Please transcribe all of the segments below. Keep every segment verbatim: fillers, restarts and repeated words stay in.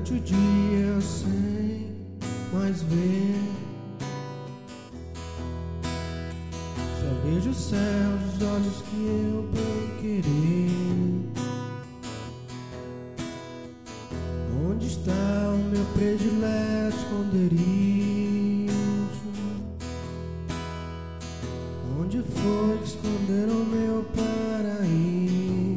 Durante o dia sem mais ver, só vejo o céu dos olhos que eu bem querer. Onde está o meu predileto esconderijo? Onde foi que esconderam meu paraíso?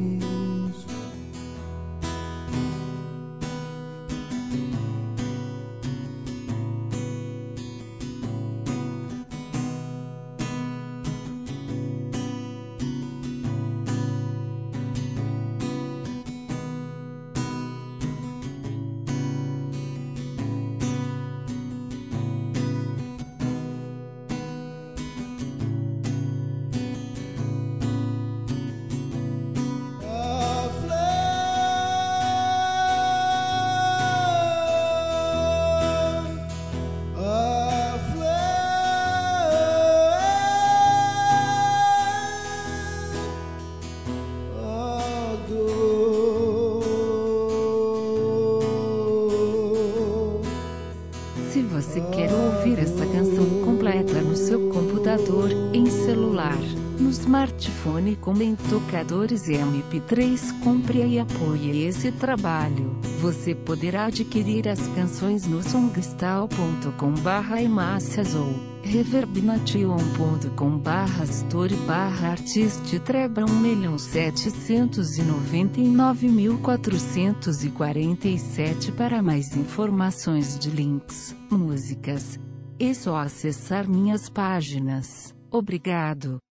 Se você quer ouvir essa canção completa no seu computador, em celular, no smartphone como em tocadores e M P três, compre e apoie esse trabalho. Você poderá adquirir as canções no songstyle ponto com barra emacias ou reverbnation ponto com barra store barra artist treba um milhão setecentos e noventa e nove mil quatrocentos e quarenta e sete. Para mais informações de links, músicas, é só acessar minhas páginas. Obrigado.